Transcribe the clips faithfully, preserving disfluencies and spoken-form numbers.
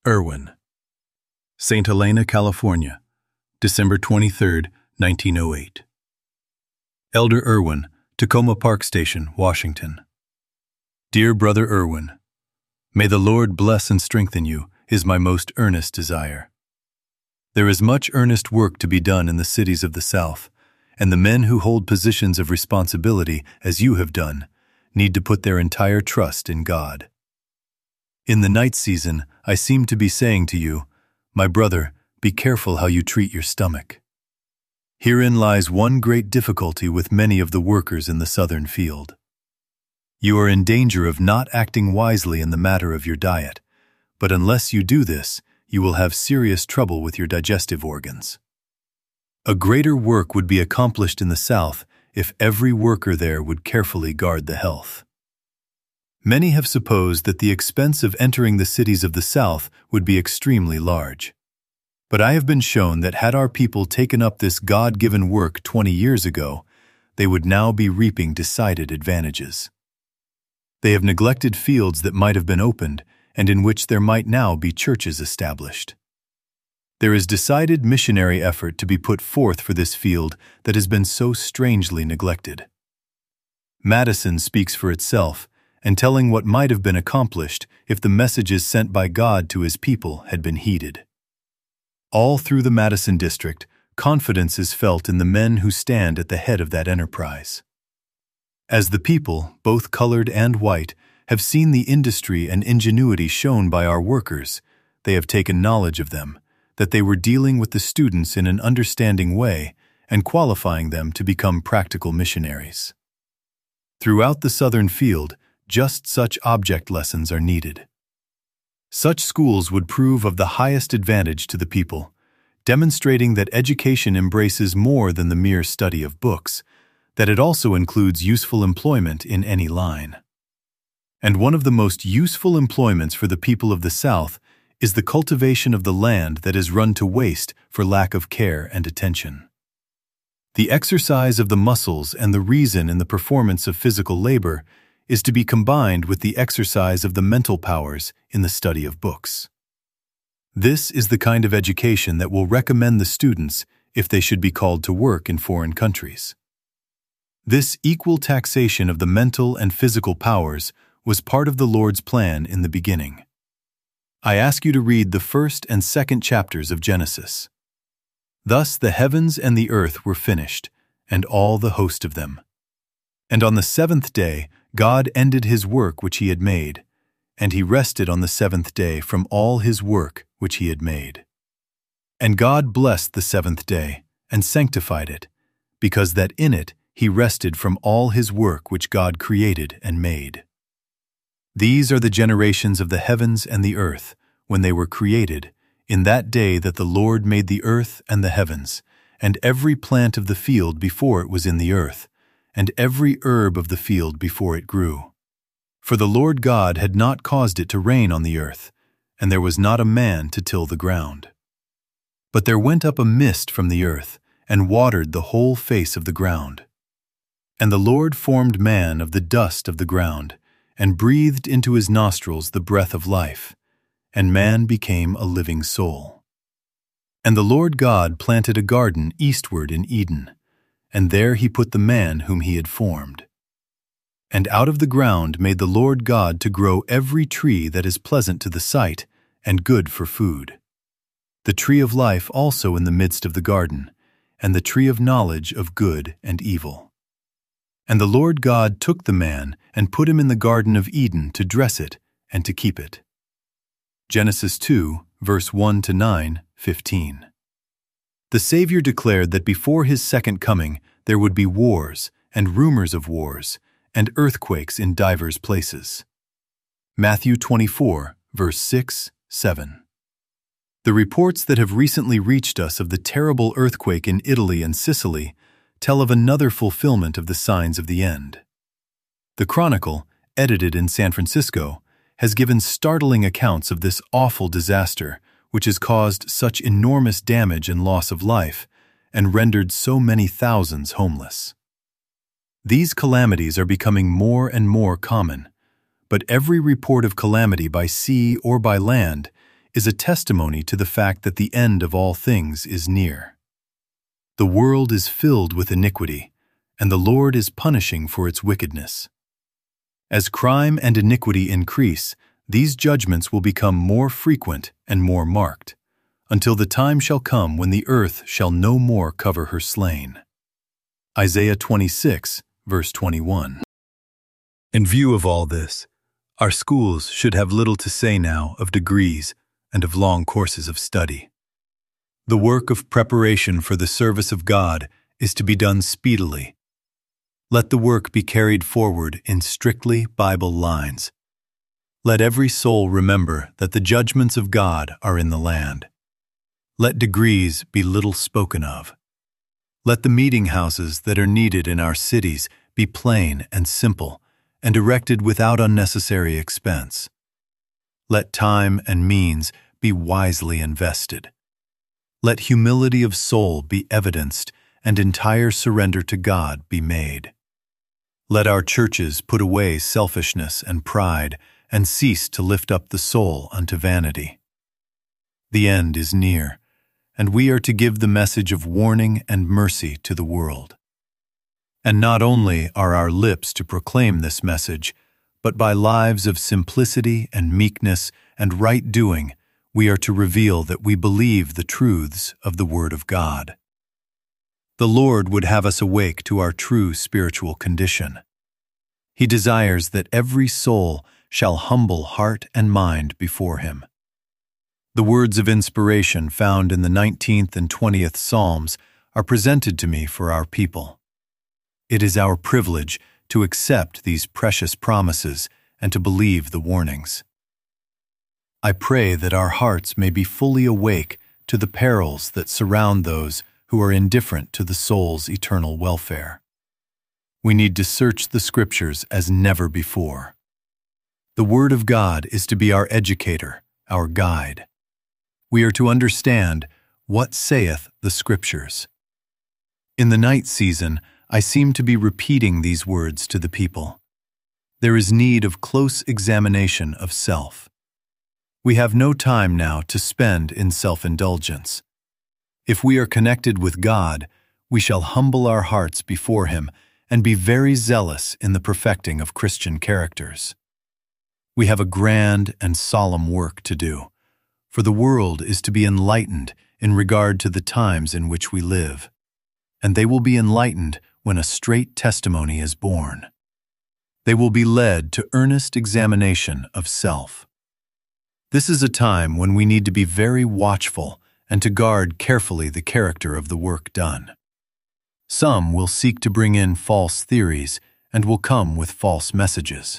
Irwin. Saint Helena, California, December twenty-third, nineteen oh eight. Elder Irwin, Tacoma Park Station, Washington. Dear Brother Irwin, may the Lord bless and strengthen you, is my most earnest desire. There is much earnest work to be done in the cities of the South, and the men who hold positions of responsibility, as you have done, need to put their entire trust in God. In the night season, I seem to be saying to you, my brother, be careful how you treat your stomach. Herein lies one great difficulty with many of the workers in the southern field. You are in danger of not acting wisely in the matter of your diet, but unless you do this, you will have serious trouble with your digestive organs. A greater work would be accomplished in the South if every worker there would carefully guard the health. Many have supposed that the expense of entering the cities of the South would be extremely large. But I have been shown that had our people taken up this God-given work twenty years ago, they would now be reaping decided advantages. They have neglected fields that might have been opened and in which there might now be churches established. There is decided missionary effort to be put forth for this field that has been so strangely neglected. Madison speaks for itself, and telling what might have been accomplished if the messages sent by God to his people had been heeded. All through the Madison district, confidence is felt in the men who stand at the head of that enterprise. As the people, both colored and white, have seen the industry and ingenuity shown by our workers, they have taken knowledge of them, that they were dealing with the students in an understanding way and qualifying them to become practical missionaries. Throughout the southern field, just such object lessons are needed. Such schools would prove of the highest advantage to the people, demonstrating that education embraces more than the mere study of books, that it also includes useful employment in any line. And one of the most useful employments for the people of the South is the cultivation of the land that is run to waste for lack of care and attention. The exercise of the muscles and the reason in the performance of physical labor is to be combined with the exercise of the mental powers in the study of books. This is the kind of education that will recommend the students if they should be called to work in foreign countries. This equal taxation of the mental and physical powers was part of the Lord's plan in the beginning. I ask you to read the first and second chapters of Genesis. Thus the heavens and the earth were finished, and all the host of them. And on the seventh day God ended his work which he had made, and he rested on the seventh day from all his work which he had made. And God blessed the seventh day, and sanctified it, because that in it he rested from all his work which God created and made. These are the generations of the heavens and the earth, when they were created, in that day that the Lord made the earth and the heavens, and every plant of the field before it was in the earth, and every herb of the field before it grew. For the Lord God had not caused it to rain on the earth, and there was not a man to till the ground. But there went up a mist from the earth, and watered the whole face of the ground. And the Lord formed man of the dust of the ground, and breathed into his nostrils the breath of life, and man became a living soul. And the Lord God planted a garden eastward in Eden, and there he put the man whom he had formed. And out of the ground made the Lord God to grow every tree that is pleasant to the sight and good for food, the tree of life also in the midst of the garden, and the tree of knowledge of good and evil. And the Lord God took the man and put him in the Garden of Eden to dress it and to keep it. Genesis two, verse one to nine, fifteen. The Savior declared that before his second coming there would be wars, and rumors of wars, and earthquakes in divers places. Matthew twenty-four, verse six, seven. The reports that have recently reached us of the terrible earthquake in Italy and Sicily tell of another fulfillment of the signs of the end. The Chronicle, edited in San Francisco, has given startling accounts of this awful disaster which has caused such enormous damage and loss of life, and rendered so many thousands homeless. These calamities are becoming more and more common, but every report of calamity by sea or by land is a testimony to the fact that the end of all things is near. The world is filled with iniquity, and the Lord is punishing for its wickedness. As crime and iniquity increase, these judgments will become more frequent and more marked, until the time shall come when the earth shall no more cover her slain. Isaiah twenty-six, verse twenty-one. In view of all this, our schools should have little to say now of degrees and of long courses of study. The work of preparation for the service of God is to be done speedily. Let the work be carried forward in strictly Bible lines. Let every soul remember that the judgments of God are in the land. Let degrees be little spoken of. Let the meeting houses that are needed in our cities be plain and simple, and erected without unnecessary expense. Let time and means be wisely invested. Let humility of soul be evidenced, and entire surrender to God be made. Let our churches put away selfishness and pride, and cease to lift up the soul unto vanity. The end is near, and we are to give the message of warning and mercy to the world. And not only are our lips to proclaim this message, but by lives of simplicity and meekness and right doing, we are to reveal that we believe the truths of the Word of God. The Lord would have us awake to our true spiritual condition. He desires that every soul shall humble heart and mind before Him. The words of inspiration found in the nineteenth and twentieth Psalms are presented to me for our people. It is our privilege to accept these precious promises and to believe the warnings. I pray that our hearts may be fully awake to the perils that surround those who are indifferent to the soul's eternal welfare. We need to search the Scriptures as never before. The Word of God is to be our educator, our guide. We are to understand what saith the Scriptures. In the night season, I seem to be repeating these words to the people. There is need of close examination of self. We have no time now to spend in self-indulgence. If we are connected with God, we shall humble our hearts before Him and be very zealous in the perfecting of Christian characters. We have a grand and solemn work to do, for the world is to be enlightened in regard to the times in which we live, and they will be enlightened when a straight testimony is born. They will be led to earnest examination of self. This is a time when we need to be very watchful and to guard carefully the character of the work done. Some will seek to bring in false theories and will come with false messages.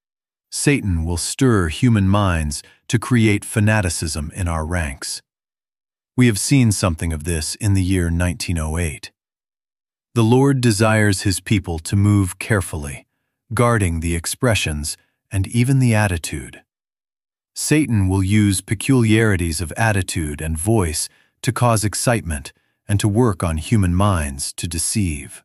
Satan will stir human minds to create fanaticism in our ranks. We have seen something of this in the year nineteen oh eight. The Lord desires His people to move carefully, guarding the expressions and even the attitude. Satan will use peculiarities of attitude and voice to cause excitement and to work on human minds to deceive.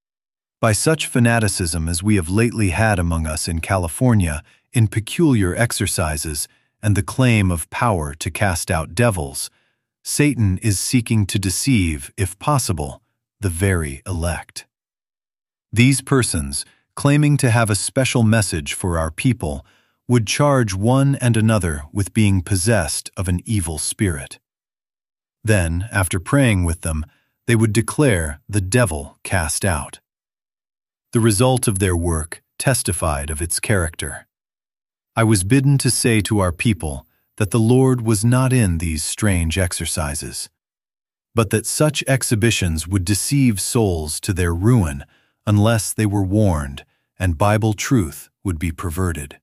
By such fanaticism as we have lately had among us in California in peculiar exercises and the claim of power to cast out devils, Satan is seeking to deceive, if possible, the very elect. These persons, claiming to have a special message for our people, would charge one and another with being possessed of an evil spirit. Then, after praying with them, they would declare the devil cast out. The result of their work testified of its character. I was bidden to say to our people that the Lord was not in these strange exercises, but that such exhibitions would deceive souls to their ruin unless they were warned and Bible truth would be perverted.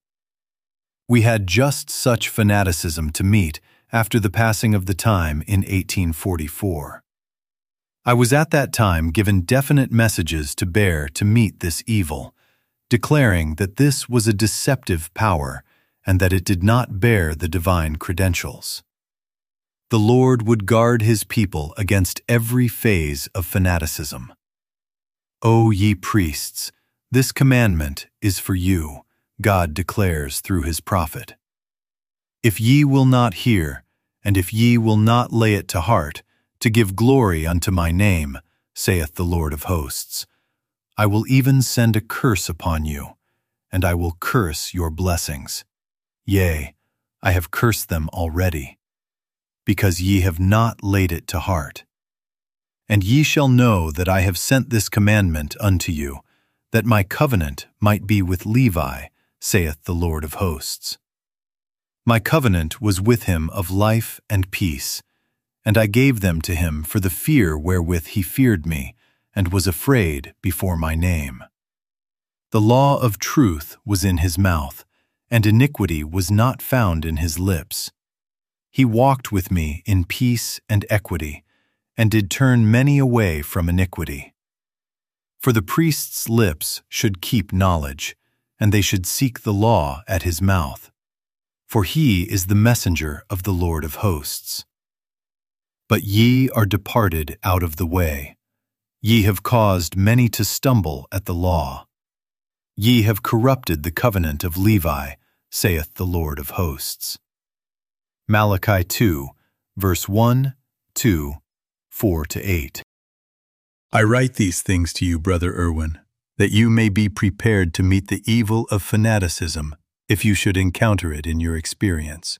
We had just such fanaticism to meet after the passing of the time in eighteen forty-four. I was at that time given definite messages to bear to meet this evil, declaring that this was a deceptive power and that it did not bear the divine credentials. The Lord would guard His people against every phase of fanaticism. O ye priests, this commandment is for you, God declares through His prophet. If ye will not hear, and if ye will not lay it to heart, to give glory unto my name, saith the Lord of hosts, I will even send a curse upon you, and I will curse your blessings. Yea, I have cursed them already, because ye have not laid it to heart. And ye shall know that I have sent this commandment unto you, that my covenant might be with Levi, saith the Lord of hosts. My covenant was with him of life and peace, and I gave them to him for the fear wherewith he feared me, and was afraid before my name. The law of truth was in his mouth, and iniquity was not found in his lips. He walked with me in peace and equity, and did turn many away from iniquity. For the priest's lips should keep knowledge, and they should seek the law at his mouth. For he is the messenger of the Lord of hosts. But ye are departed out of the way. Ye have caused many to stumble at the law. Ye have corrupted the covenant of Levi, saith the Lord of hosts. Malachi two, verse one, two, four to eight. I write these things to you, Brother Irwin, that you may be prepared to meet the evil of fanaticism if you should encounter it in your experience.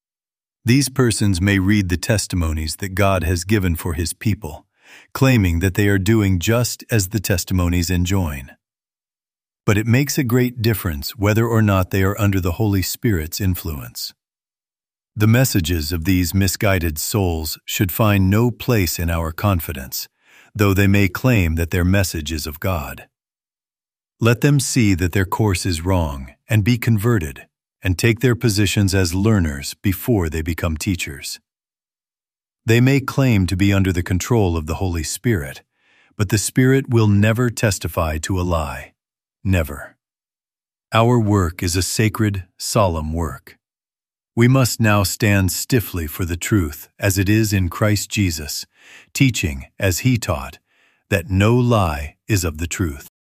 These persons may read the testimonies that God has given for his people, claiming that they are doing just as the testimonies enjoin. But it makes a great difference whether or not they are under the Holy Spirit's influence. The messages of these misguided souls should find no place in our confidence, though they may claim that their message is of God. Let them see that their course is wrong and be converted, and take their positions as learners before they become teachers. They may claim to be under the control of the Holy Spirit, but the Spirit will never testify to a lie. Never. Our work is a sacred, solemn work. We must now stand stiffly for the truth as it is in Christ Jesus, teaching, as he taught, that no lie is of the truth.